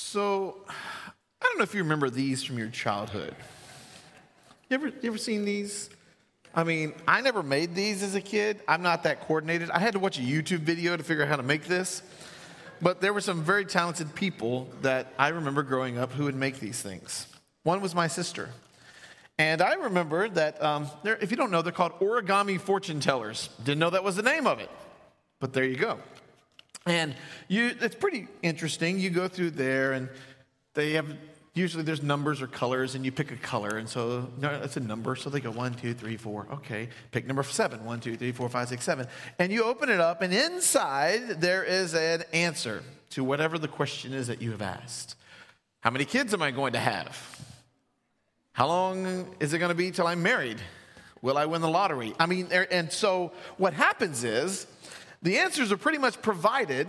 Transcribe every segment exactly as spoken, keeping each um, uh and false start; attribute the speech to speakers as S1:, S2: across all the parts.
S1: So, I don't know if you remember these from your childhood. You ever, you ever seen these? I mean, I never made these as a kid. I'm not that coordinated. I had to watch a YouTube video to figure out how to make this. But there were some very talented people that I remember growing up who would make these things. One was my sister. And I remember that, um, if you don't know, they're called origami fortune tellers. Didn't know that was the name of it. But there you go. And you, it's pretty interesting. You go through there, and they have, usually there's numbers or colors, and you pick a color. And so no, it's a number. So they go one, two, three, four. Okay, pick number seven. One, two, three, four, five, six, seven. And you open it up, and inside there is an answer to whatever the question is that you have asked. How many kids am I going to have? How long is it going to be till I'm married? Will I win the lottery? I mean, and so what happens is the answers are pretty much provided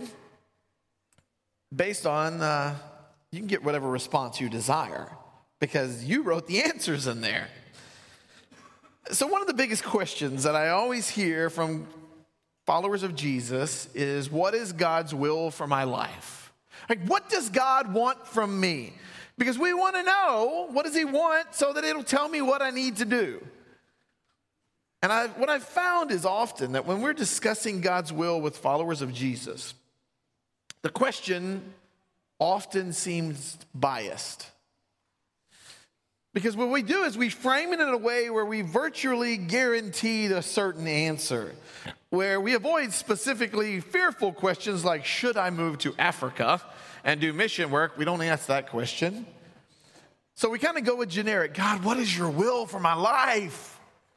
S1: based on, uh, you can get whatever response you desire because you wrote the answers in there. So one of the biggest questions that I always hear from followers of Jesus is, what is God's will for my life? Like, what does God want from me? Because we want to know, what does he want so that it'll tell me what I need to do. And I, what I've found is often that when we're discussing God's will with followers of Jesus, the question often seems biased. Because what we do is we frame it in a way where we virtually guaranteed a certain answer, where we avoid specifically fearful questions like, should I move to Africa and do mission work? We don't ask that question. So we kind of go with generic, God, what is your will for my life?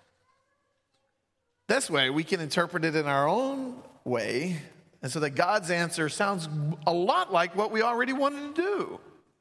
S1: This way we can interpret it in our own way, and so that God's answer sounds a lot like what we already wanted to do.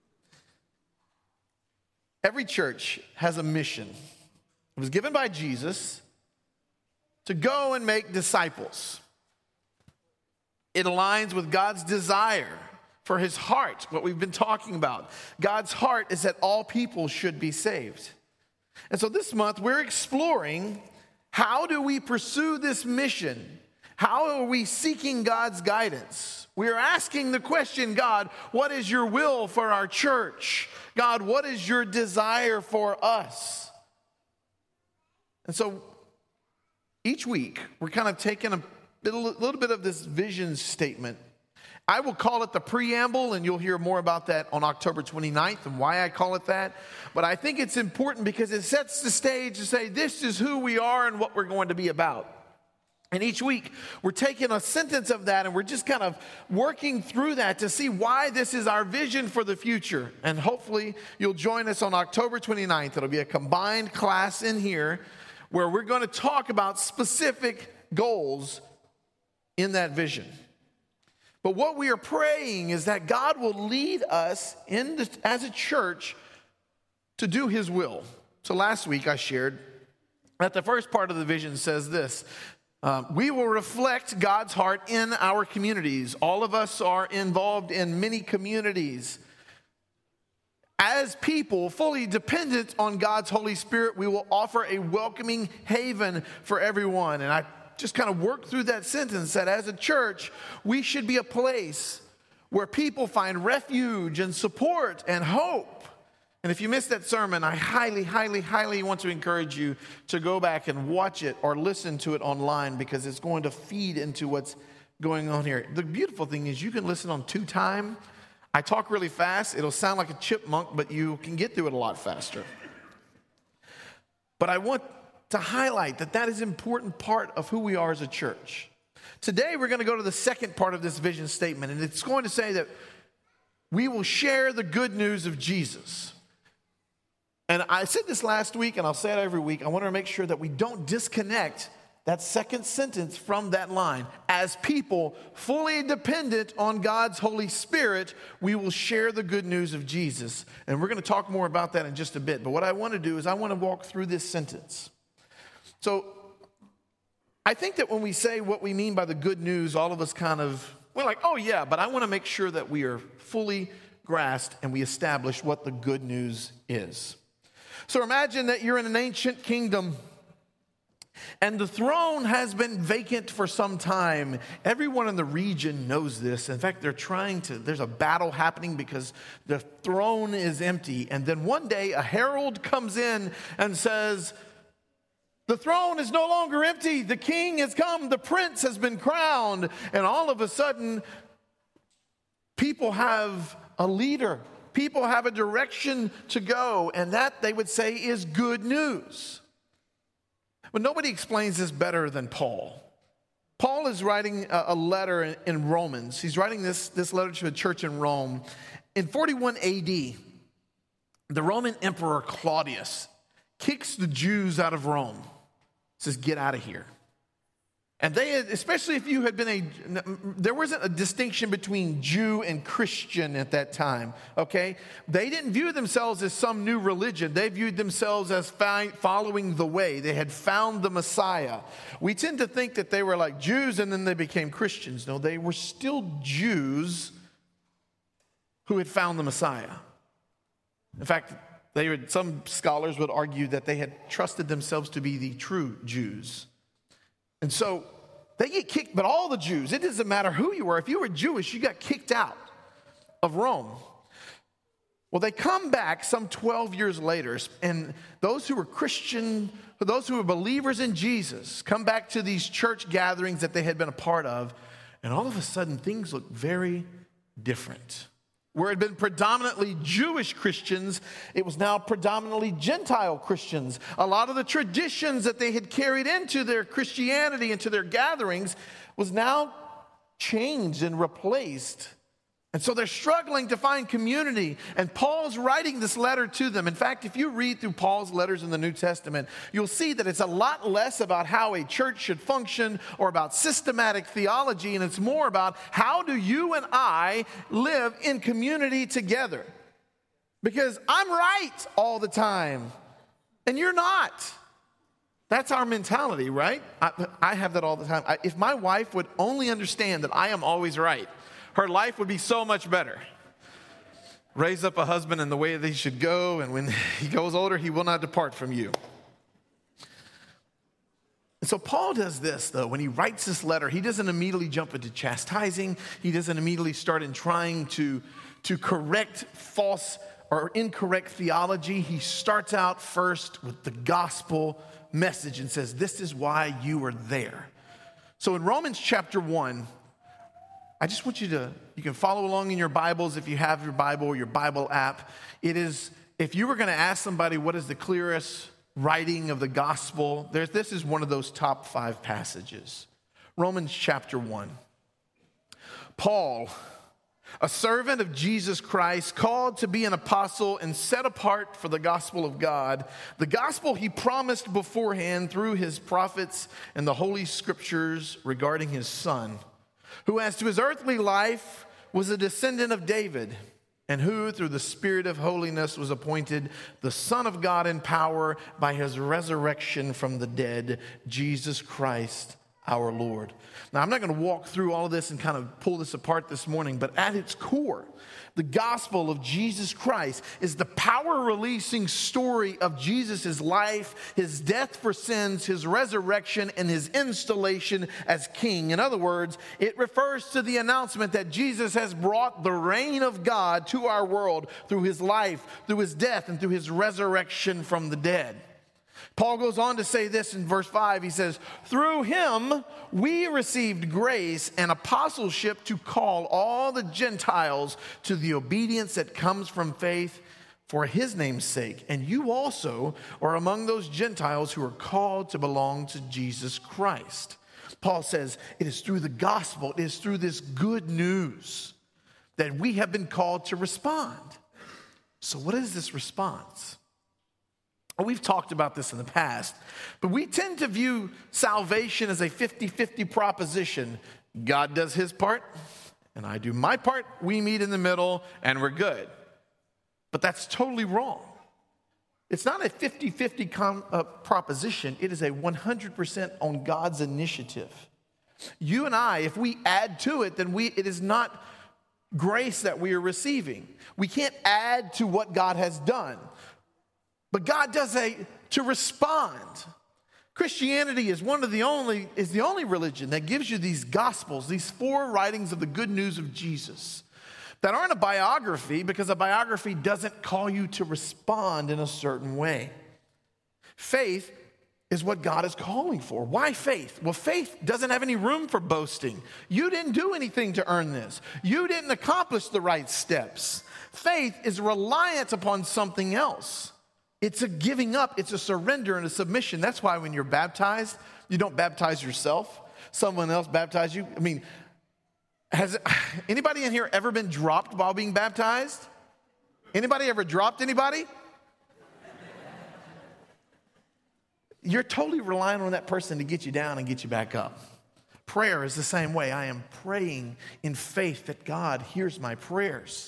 S1: Every church has a mission. It was given by Jesus to go and make disciples. It aligns with God's desire for his heart, what we've been talking about. God's heart is that all people should be saved. And so this month we're exploring, how do we pursue this mission? How are we seeking God's guidance? We're asking the question, God, what is your will for our church? God, what is your desire for us? And so each week we're kind of taking a little bit of this vision statement. I will call it the preamble, and you'll hear more about that on October twenty-ninth and why I call it that. But I think it's important because it sets the stage to say this is who we are and what we're going to be about. And each week we're taking a sentence of that and we're just kind of working through that to see why this is our vision for the future. And hopefully you'll join us on October twenty-ninth. It'll be a combined class in here where we're going to talk about specific goals in that vision. But what we are praying is that God will lead us in the, as a church to do his will. So last week I shared that the first part of the vision says this. Um, we will reflect God's heart in our communities. All of us are involved in many communities. As people fully dependent on God's Holy Spirit, we will offer a welcoming haven for everyone. And I just kind of work through that sentence that as a church, we should be a place where people find refuge and support and hope. And if you missed that sermon, I highly, highly, highly want to encourage you to go back and watch it or listen to it online because it's going to feed into what's going on here. The beautiful thing is you can listen on two time. I talk really fast. It'll sound like a chipmunk, but you can get through it a lot faster. But I want to highlight that that is an important part of who we are as a church. Today, we're going to go to the second part of this vision statement, and it's going to say that we will share the good news of Jesus. And I said this last week, and I'll say it every week. I want to make sure that we don't disconnect that second sentence from that line. As people fully dependent on God's Holy Spirit, we will share the good news of Jesus. And we're going to talk more about that in just a bit. But what I want to do is I want to walk through this sentence. So I think that when we say what we mean by the good news, all of us kind of, we're like, oh yeah, but I want to make sure that we are fully grasped and we establish what the good news is. So imagine that you're in an ancient kingdom And the throne has been vacant for some time. Everyone in the region knows this. In fact, they're trying to, there's a battle happening because the throne is empty. And then one day a herald comes in and says, the throne is no longer empty. The king has come. The prince has been crowned. And all of a sudden, people have a leader. People have a direction to go. And that, they would say, is good news. But nobody explains this better than Paul. Paul is writing a letter in Romans. He's writing this, this letter to a church in Rome. In forty-one A D, the Roman Emperor Claudius kicks the Jews out of Rome. Says, get out of here. And they, especially if you had been a, there wasn't a distinction between Jew and Christian at that time, okay? They didn't view themselves as some new religion. They viewed themselves as following the way. They had found the Messiah. We tend to think that they were like Jews and then they became Christians. No, they were still Jews who had found the Messiah. In fact, they would, some scholars would argue that they had trusted themselves to be the true Jews. And so they get kicked, but all the Jews, it doesn't matter who you were. If you were Jewish, you got kicked out of Rome. Well, they come back some twelve years later, and those who were Christian, those who were believers in Jesus, come back to these church gatherings that they had been a part of, and all of a sudden things look very different. Where it had been predominantly Jewish Christians, it was now predominantly Gentile Christians. A lot of the traditions that they had carried into their Christianity, into their gatherings, was now changed and replaced. And so they're struggling to find community. And Paul's writing this letter to them. In fact, if you read through Paul's letters in the New Testament, you'll see that it's a lot less about how a church should function or about systematic theology, and it's more about how do you and I live in community together. Because I'm right all the time, and you're not. That's our mentality, right? I, I have that all the time. I, if my wife would only understand that I am always right, her life would be so much better. Raise up a husband in the way that he should go, and when he goes older, he will not depart from you. And so Paul does this, though. When he writes this letter, he doesn't immediately jump into chastising. He doesn't immediately start in trying to, to correct false or incorrect theology. He starts out first with the gospel message and says, this is why you are there. So in Romans chapter one, I just want you to, you can follow along in your Bibles if you have your Bible or your Bible app. It is, if you were going to ask somebody what is the clearest writing of the gospel, there, this is one of those top five passages. Romans chapter one. Paul, a servant of Jesus Christ, called to be an apostle and set apart for the gospel of God, the gospel he promised beforehand through his prophets and the holy scriptures regarding his son, who as to his earthly life was a descendant of David, and who through the Spirit of holiness was appointed the Son of God in power by his resurrection from the dead, Jesus Christ our Lord. Now, I'm not going to walk through all of this and kind of pull this apart this morning, but at its core, the gospel of Jesus Christ is the power-releasing story of Jesus' life, his death for sins, his resurrection, and his installation as king. In other words, it refers to the announcement that Jesus has brought the reign of God to our world through his life, through his death, and through his resurrection from the dead. Paul goes on to say this in verse five. He says, through him we received grace and apostleship to call all the Gentiles to the obedience that comes from faith for his name's sake. And you also are among those Gentiles who are called to belong to Jesus Christ. Paul says it is through the gospel, it is through this good news that we have been called to respond. So what is this response? We've talked about this in the past, but we tend to view salvation as a fifty-fifty proposition. God does his part, and I do my part. We meet in the middle, and we're good. But that's totally wrong. It's not a fifty-fifty com- uh, proposition. It is a one hundred percent on God's initiative. You and I, if we add to it, then we it is not grace that we are receiving. We can't add to what God has done. But God does a, to respond. Christianity is one of the only, is the only religion that gives you these gospels, these four writings of the good news of Jesus that aren't a biography, because a biography doesn't call you to respond in a certain way. Faith is what God is calling for. Why faith? Well, faith doesn't have any room for boasting. You didn't do anything to earn this. You didn't accomplish the right steps. Faith is reliant upon something else. It's a giving up, it's a surrender and a submission. That's why when you're baptized, you don't baptize yourself. Someone else baptizes you. I mean, has anybody in here ever been dropped while being baptized? Anybody ever dropped anybody? You're totally relying on that person to get you down and get you back up. Prayer is the same way. I am praying in faith that God hears my prayers.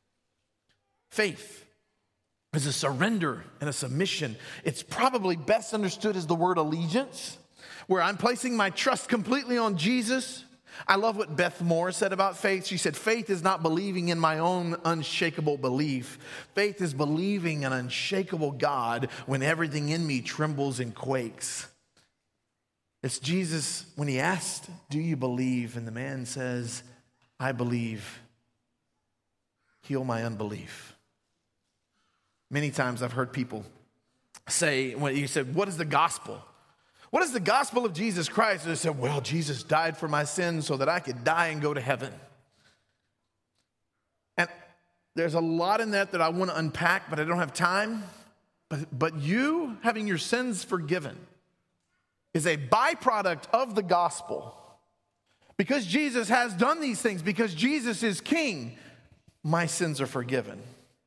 S1: Faith is a surrender and a submission. It's probably best understood as the word allegiance, where I'm placing my trust completely on Jesus. I love what Beth Moore said about faith. She said, faith is not believing in my own unshakable belief. Faith is believing an unshakable God when everything in me trembles and quakes. It's Jesus when he asked, do you believe? And the man says, I believe. Heal my unbelief. Many times I've heard people say, when you said, what is the gospel? What is the gospel of Jesus Christ? And they said, well, Jesus died for my sins so that I could die and go to heaven. And there's a lot in that that I want to unpack, but I don't have time. But, but you having your sins forgiven is a byproduct of the gospel. Because Jesus has done these things, because Jesus is king, my sins are forgiven.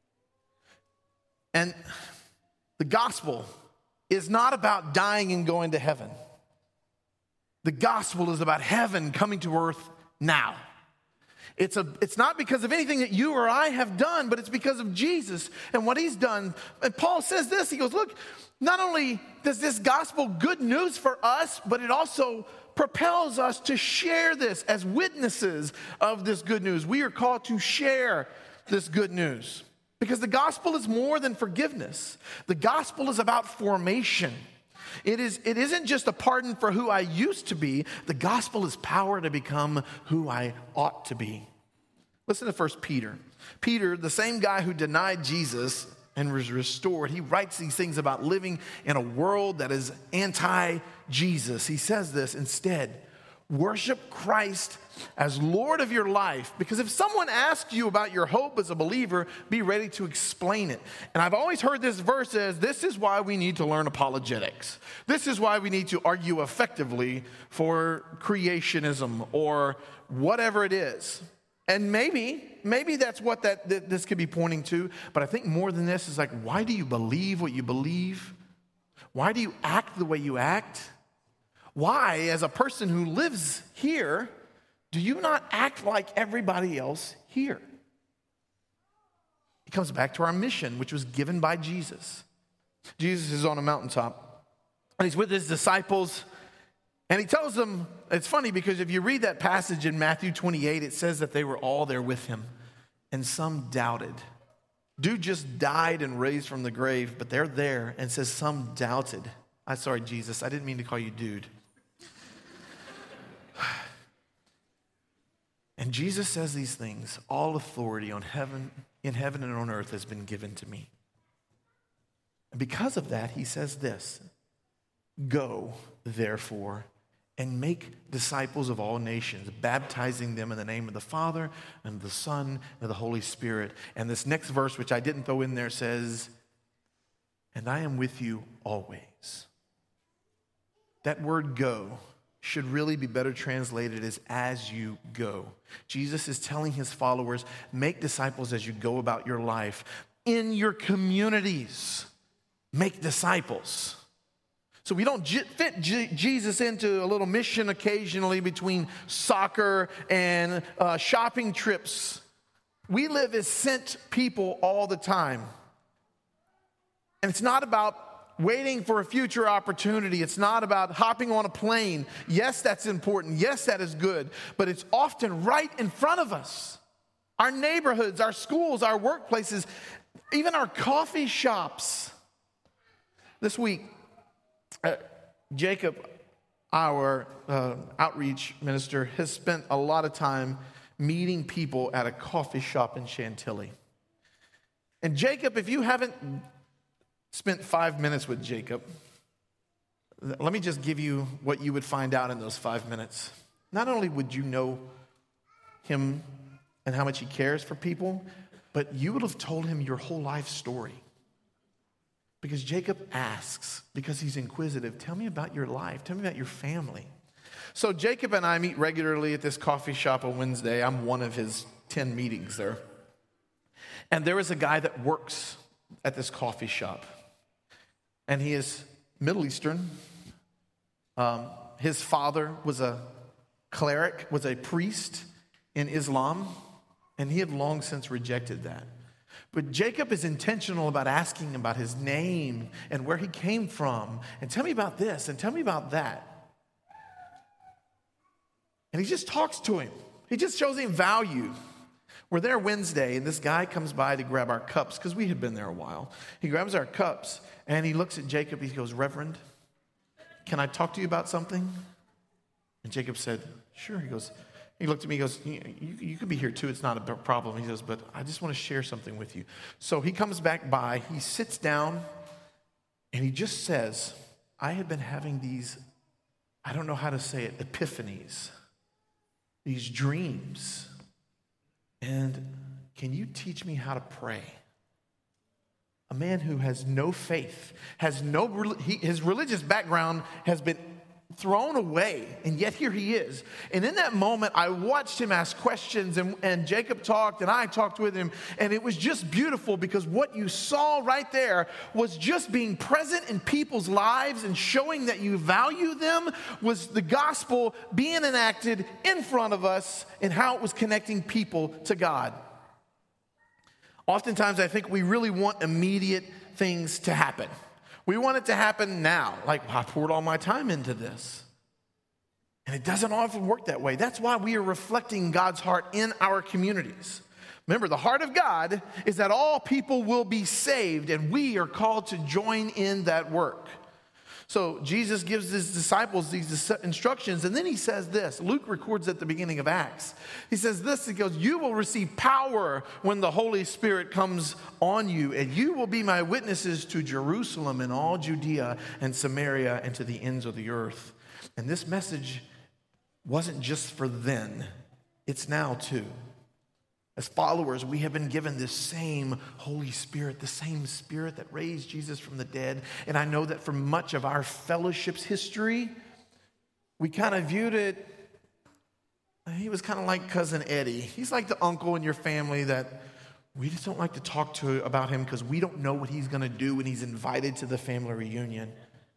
S1: And the gospel is not about dying and going to heaven. The gospel is about heaven coming to earth now. It's, a, it's not because of anything that you or I have done, but it's because of Jesus and what he's done. And Paul says this, he goes, look, not only does this gospel good news for us, but it also propels us to share this as witnesses of this good news. We are called to share this good news. Because the gospel is more than forgiveness. The gospel is about formation. It is, it isn't just a pardon for who I used to be. The gospel is power to become who I ought to be. Listen to First Peter. Peter, the same guy who denied Jesus and was restored, he writes these things about living in a world that is anti-Jesus. He says this, instead, worship Christ as Lord of your life. Because if someone asks you about your hope as a believer, be ready to explain it. And I've always heard this verse as, this is why we need to learn apologetics. This is why we need to argue effectively for creationism or whatever it is. And maybe, maybe that's what that, that this could be pointing to. But I think more than this is like, why do you believe what you believe? Why do you act the way you act? Why, as a person who lives here, do you not act like everybody else here? It comes back to our mission, which was given by Jesus. Jesus is on a mountaintop, and he's with his disciples, and he tells them, it's funny because if you read that passage in Matthew twenty-eight, it says that they were all there with him, and some doubted. Dude just died and raised from the grave, but they're there, and says some doubted. I'm sorry, Jesus, I didn't mean to call you dude. And Jesus says these things, all authority on heaven, in heaven and on earth has been given to me. And because of that, he says this, go, therefore, and make disciples of all nations, baptizing them in the name of the Father and the Son and of the Holy Spirit. And this next verse, which I didn't throw in there, says, and I am with you always. That word go should really be better translated as as you go. Jesus is telling his followers, make disciples as you go about your life. In your communities, make disciples. So we don't fit Jesus into a little mission occasionally between soccer and uh, shopping trips. We live as sent people all the time. And it's not about waiting for a future opportunity. It's not about hopping on a plane. Yes, that's important. Yes, that is good. But it's often right in front of us. Our neighborhoods, our schools, our workplaces, even our coffee shops. This week, uh, Jacob, our uh, outreach minister, has spent a lot of time meeting people at a coffee shop in Chantilly. And Jacob, if you haven't spent five minutes with Jacob, let me just give you what you would find out in those five minutes. Not only would you know him and how much he cares for people, but you would have told him your whole life story. Because Jacob asks, because he's inquisitive, tell me about your life. Tell me about your family. So Jacob and I meet regularly at this coffee shop on Wednesday. I'm one of his ten meetings there. And there is a guy that works at this coffee shop. And he is Middle Eastern. Um, his father was a cleric, was a priest in Islam. And he had long since rejected that. But Jacob is intentional about asking about his name and where he came from. And tell me about this and tell me about that. And he just talks to him. He just shows him value. We're there Wednesday, and this guy comes by to grab our cups because we had been there a while. He grabs our cups, and he looks at Jacob. He goes, Reverend, can I talk to you about something? And Jacob said, sure. He goes, he looked at me, he goes, you, you, you can be here too. It's not a problem. He goes, but I just want to share something with you. So he comes back by. He sits down, and he just says, I have been having these, I don't know how to say it, epiphanies. These dreams, and can you teach me how to pray? A man who has no faith, has no, he, his religious background has been thrown away, and yet here he is. And in that moment, I watched him ask questions, and, and Jacob talked, and I talked with him, and it was just beautiful because what you saw right there was just being present in people's lives and showing that you value them, was the gospel being enacted in front of us and how it was connecting people to God. Oftentimes, I think we really want immediate things to happen. We want it to happen now. Like, I poured all my time into this. And it doesn't often work that way. That's why we are reflecting God's heart in our communities. Remember, the heart of God is that all people will be saved, and we are called to join in that work. So Jesus gives his disciples these instructions, and then he says this. Luke records at the beginning of Acts. He says this, he goes, you will receive power when the Holy Spirit comes on you, and you will be my witnesses to Jerusalem and all Judea and Samaria and to the ends of the earth. And this message wasn't just for then, it's now too. As followers, we have been given this same Holy Spirit, the same Spirit that raised Jesus from the dead. And I know that for much of our fellowship's history, we kind of viewed it, he was kind of like Cousin Eddie. He's like the uncle in your family that we just don't like to talk to about him because we don't know what he's going to do when he's invited to the family reunion.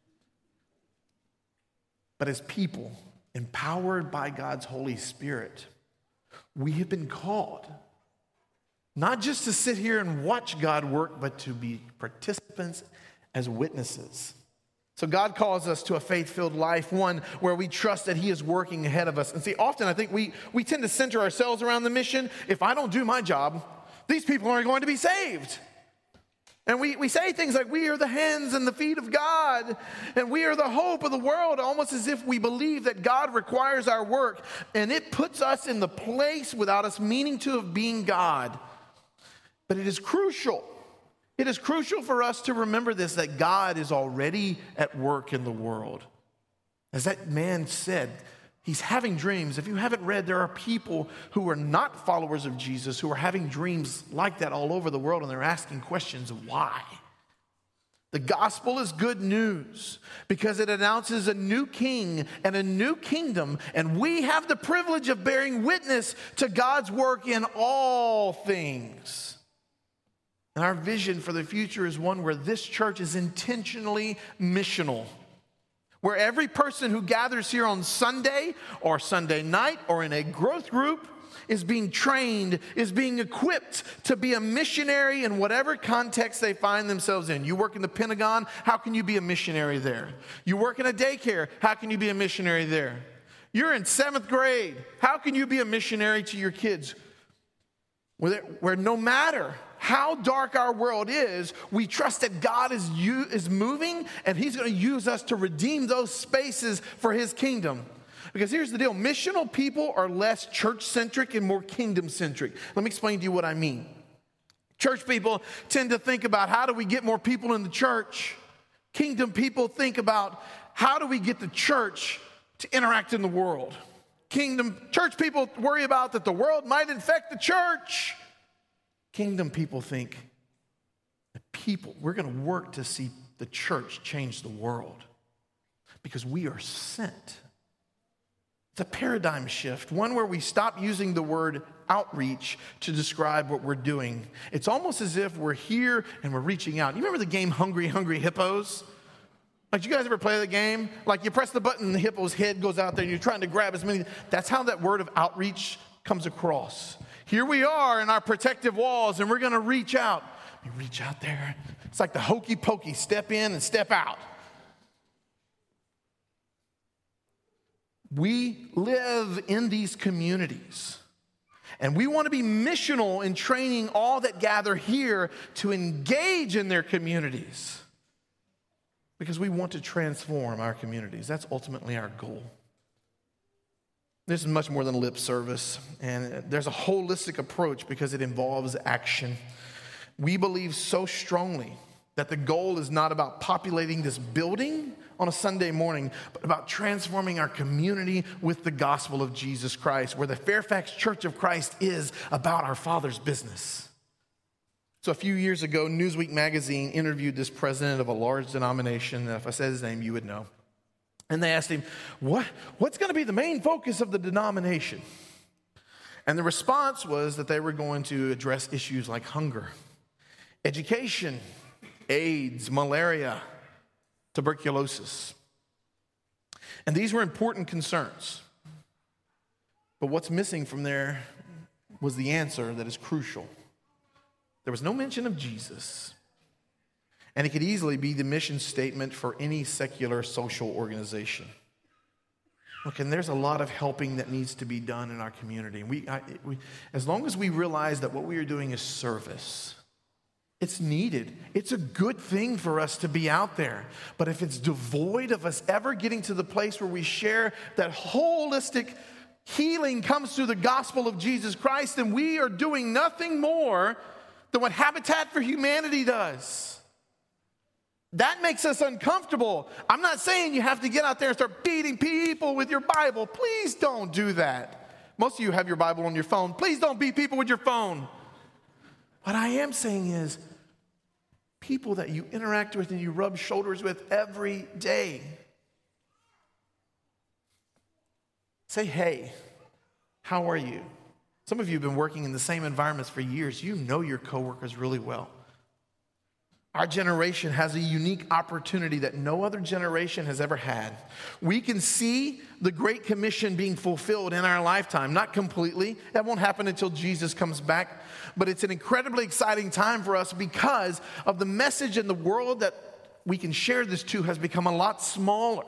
S1: But as people, empowered by God's Holy Spirit, we have been called not just to sit here and watch God work, but to be participants as witnesses. So God calls us to a faith-filled life, one where we trust that he is working ahead of us. And see, often I think we, we tend to center ourselves around the mission. If I don't do my job, these people aren't going to be saved. And we, we say things like, we are the hands and the feet of God, and we are the hope of the world, almost as if we believe that God requires our work, and it puts us in the place without us meaning to of being God. But it is crucial. It is crucial for us to remember this, that God is already at work in the world. As that man said, he's having dreams. If you haven't read, there are people who are not followers of Jesus who are having dreams like that all over the world, and they're asking questions of why. The gospel is good news because it announces a new king and a new kingdom, and we have the privilege of bearing witness to God's work in all things. And our vision for the future is one where this church is intentionally missional, where every person who gathers here on Sunday or Sunday night or in a growth group is being trained, is being equipped to be a missionary in whatever context they find themselves in. You work in the Pentagon, how can you be a missionary there? You work in a daycare, how can you be a missionary there? You're in seventh grade, how can you be a missionary to your kids? Where, where no matter how dark our world is, we trust that God is, u- is moving and he's going to use us to redeem those spaces for his kingdom. Because here's the deal. Missional people are less church-centric and more kingdom-centric. Let me explain to you what I mean. Church people tend to think about how do we get more people in the church. Kingdom people think about how do we get the church to interact in the world. Kingdom church people worry about that the world might infect the church. Kingdom people think the people, we're going to work to see the church change the world because we are sent. It's a paradigm shift, one where we stop using the word outreach to describe what we're doing. It's almost as if we're here and we're reaching out. You remember the game Hungry Hungry Hippos? Like, you guys ever play the game? Like, you press the button and the hippo's head goes out there and you're trying to grab as many. That's how that word of outreach comes across. Here we are in our protective walls and we're going to reach out. We reach out there. It's like the hokey pokey, step in and step out. We live in these communities, and we want to be missional in training all that gather here to engage in their communities because we want to transform our communities. That's ultimately our goal. This is much more than lip service, and there's a holistic approach because it involves action. We believe so strongly that the goal is not about populating this building on a Sunday morning, but about transforming our community with the gospel of Jesus Christ, where the Fairfax Church of Christ is about our Father's business. So a few years ago, Newsweek magazine interviewed this president of a large denomination, and if I said his name, you would know. And they asked him, what, what's going to be the main focus of the denomination? And the response was that they were going to address issues like hunger, education, AIDS, malaria, tuberculosis. And these were important concerns. But what's missing from there was the answer that is crucial. There was no mention of Jesus. And it could easily be the mission statement for any secular social organization. Look, and there's a lot of helping that needs to be done in our community. We, I, we, as long as we realize that what we are doing is service, it's needed. It's a good thing for us to be out there. But if it's devoid of us ever getting to the place where we share that holistic healing comes through the gospel of Jesus Christ, then we are doing nothing more than what Habitat for Humanity does. That makes us uncomfortable. I'm not saying you have to get out there and start beating people with your Bible. Please don't do that. Most of you have your Bible on your phone. Please don't beat people with your phone. What I am saying is, people that you interact with and you rub shoulders with every day, say, hey, how are you? Some of you have been working in the same environments for years. You know your coworkers really well. Our generation has a unique opportunity that no other generation has ever had. We can see the Great Commission being fulfilled in our lifetime. Not completely. That won't happen until Jesus comes back. But it's an incredibly exciting time for us because of the message in the world that we can share this to has become a lot smaller.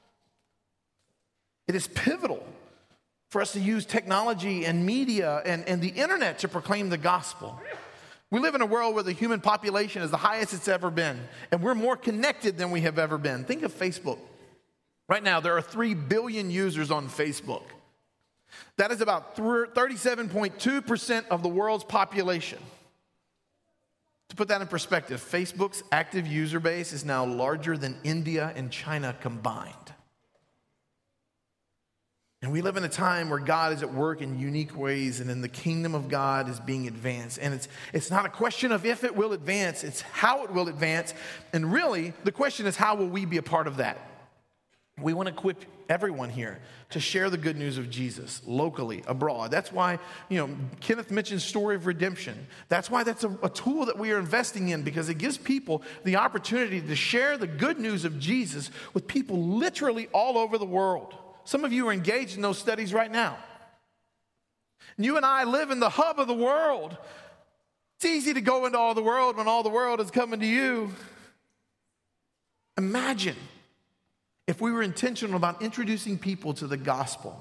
S1: It is pivotal for us to use technology and media and, and the internet to proclaim the gospel. We live in a world where the human population is the highest it's ever been, and we're more connected than we have ever been. Think of Facebook. Right now, there are three billion users on Facebook. That is about thirty-seven point two percent of the world's population. To put that in perspective, Facebook's active user base is now larger than India and China combined. And we live in a time where God is at work in unique ways, and in the kingdom of God is being advanced. And it's it's not a question of if it will advance, it's how it will advance. And really, the question is, how will we be a part of that? We want to equip everyone here to share the good news of Jesus locally, abroad. That's why, you know, Kenneth mentioned Story of Redemption. That's why that's a, a tool that we are investing in, because it gives people the opportunity to share the good news of Jesus with people literally all over the world. Some of you are engaged in those studies right now. And you and I live in the hub of the world. It's easy to go into all the world when all the world is coming to you. Imagine if we were intentional about introducing people to the gospel,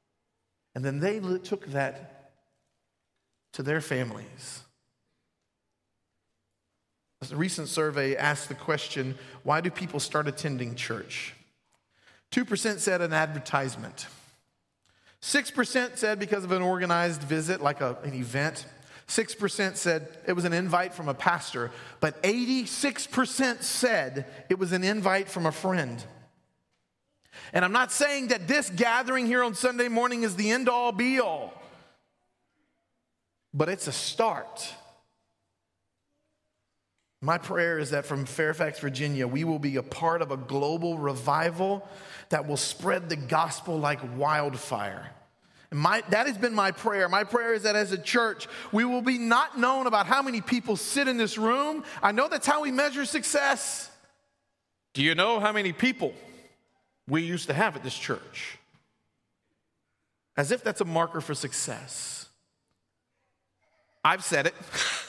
S1: and then they took that to their families, A recent survey asked the question, why do people start attending church? two percent said an advertisement. six percent said because of an organized visit, like a, an event. six percent said it was an invite from a pastor, but eighty-six percent said it was an invite from a friend. And I'm not saying that this gathering here on Sunday morning is the end-all, be-all, but it's a start. My prayer is that from Fairfax, Virginia, we will be a part of a global revival that will spread the gospel like wildfire. And my, that has been my prayer. My prayer is that as a church, we will be not known about how many people sit in this room. I know that's how we measure success. Do you know how many people we used to have at this church? As if that's a marker for success. I've said it.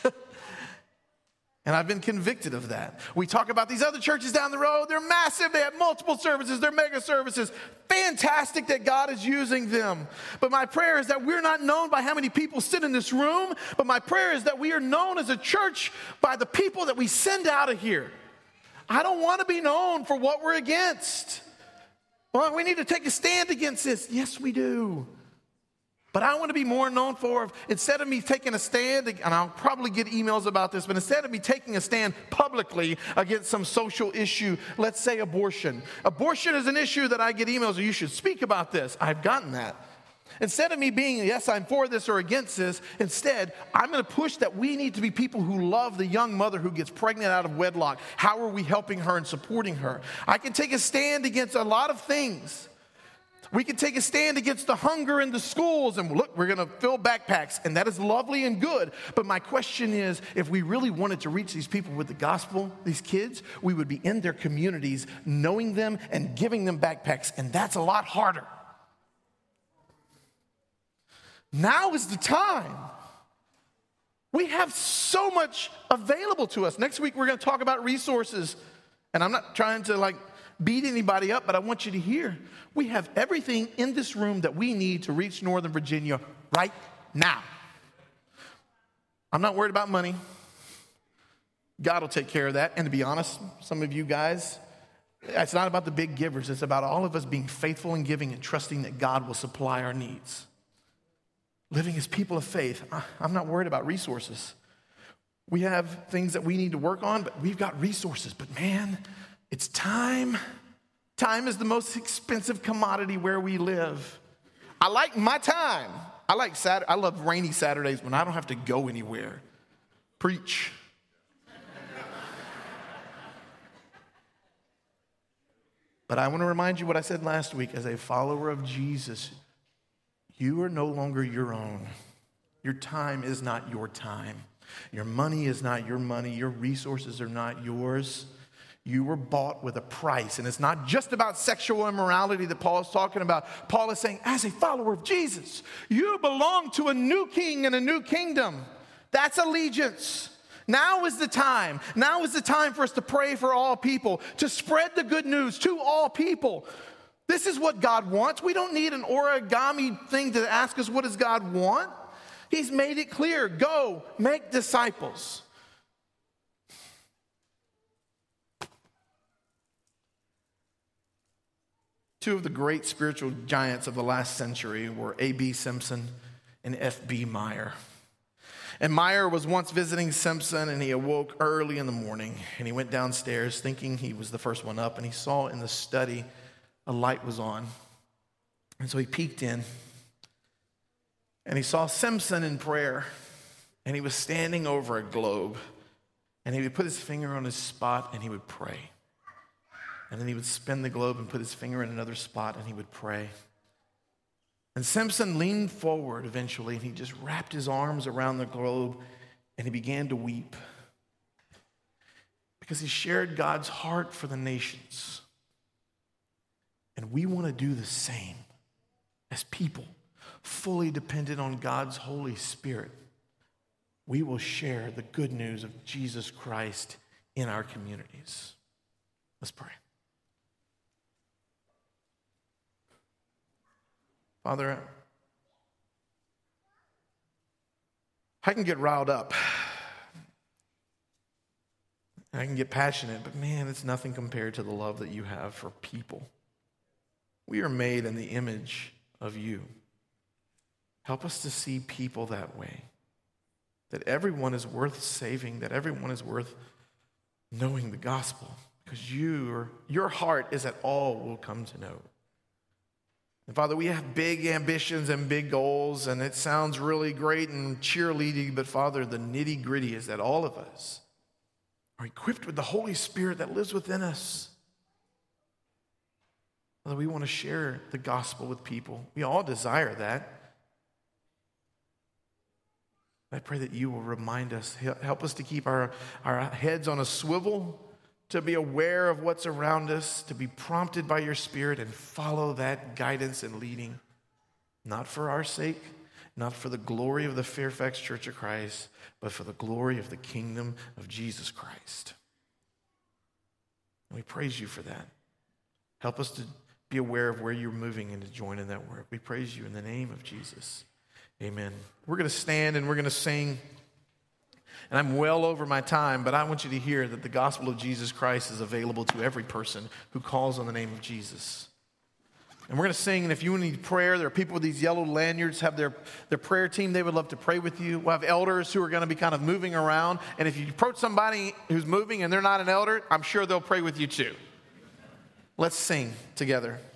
S1: And I've been convicted of that. We talk about these other churches down the road. They're massive. They have multiple services. They're mega services. Fantastic that God is using them. But my prayer is that we're not known by how many people sit in this room. But my prayer is that we are known as a church by the people that we send out of here. I don't want to be known for what we're against. Well, we need to take a stand against this. Yes, we do. But I want to be more known for, instead of me taking a stand, and I'll probably get emails about this, but instead of me taking a stand publicly against some social issue, let's say abortion. Abortion is an issue that I get emails, or you should speak about this. I've gotten that. Instead of me being, yes, I'm for this or against this, instead, I'm going to push that we need to be people who love the young mother who gets pregnant out of wedlock. How are we helping her and supporting her? I can take a stand against a lot of things. We can take a stand against the hunger in the schools and look, we're going to fill backpacks, and that is lovely and good. But my question is, if we really wanted to reach these people with the gospel, these kids, we would be in their communities, knowing them and giving them backpacks, and that's a lot harder. Now is the time. We have so much available to us. Next week, we're going to talk about resources, and I'm not trying to like beat anybody up, but I want you to hear, we have everything in this room that we need to reach Northern Virginia right now. I'm not worried about money. God will take care of that. And to be honest, some of you guys, it's not about the big givers. It's about all of us being faithful in giving and trusting that God will supply our needs. Living as people of faith. I'm not worried about resources. We have things that we need to work on, but we've got resources. But man, it's time. Time is the most expensive commodity where we live. I like my time. I like Saturday. I love rainy Saturdays when I don't have to go anywhere. Preach. But I want to remind you what I said last week. As a follower of Jesus, you are no longer your own. Your time is not your time. Your money is not your money. Your resources are not yours. You were bought with a price. And it's not just about sexual immorality that Paul is talking about. Paul is saying, as a follower of Jesus, you belong to a new king and a new kingdom. That's allegiance. Now is the time. Now is the time for us to pray for all people, to spread the good news to all people. This is what God wants. We don't need an origami thing to ask us, what does God want? He's made it clear. Go, make disciples. Two of the great spiritual giants of the last century were A B Simpson and F B Meyer. And Meyer was once visiting Simpson, and he awoke early in the morning, and he went downstairs thinking he was the first one up, and he saw in the study a light was on. And so he peeked in, and he saw Simpson in prayer, and he was standing over a globe, and he would put his finger on his spot, and he would pray. And then he would spin the globe and put his finger in another spot, and he would pray. And Simpson leaned forward eventually, and he just wrapped his arms around the globe, and he began to weep because he shared God's heart for the nations. And we want to do the same as people, fully dependent on God's Holy Spirit. We will share the good news of Jesus Christ in our communities. Let's pray. Father, I can get riled up. And I can get passionate, but man, it's nothing compared to the love that you have for people. We are made in the image of you. Help us to see people that way. That everyone is worth saving, that everyone is worth knowing the gospel. Because you, or your heart is that all will come to know. And Father, we have big ambitions and big goals, and it sounds really great and cheerleading, but Father, the nitty gritty is that all of us are equipped with the Holy Spirit that lives within us. Father, we want to share the gospel with people. We all desire that. I pray that you will remind us, help us to keep our, our heads on a swivel, to be aware of what's around us, to be prompted by your Spirit and follow that guidance and leading, not for our sake, not for the glory of the Fairfax Church of Christ, but for the glory of the kingdom of Jesus Christ. And we praise you for that. Help us to be aware of where you're moving and to join in that work. We praise you in the name of Jesus. Amen. We're going to stand and we're going to sing. And I'm well over my time, but I want you to hear that the gospel of Jesus Christ is available to every person who calls on the name of Jesus. And we're going to sing, and if you need prayer, there are people with these yellow lanyards, have their, their prayer team. They would love to pray with you. We'll have elders who are going to be kind of moving around. And if you approach somebody who's moving and they're not an elder, I'm sure they'll pray with you too. Let's sing together.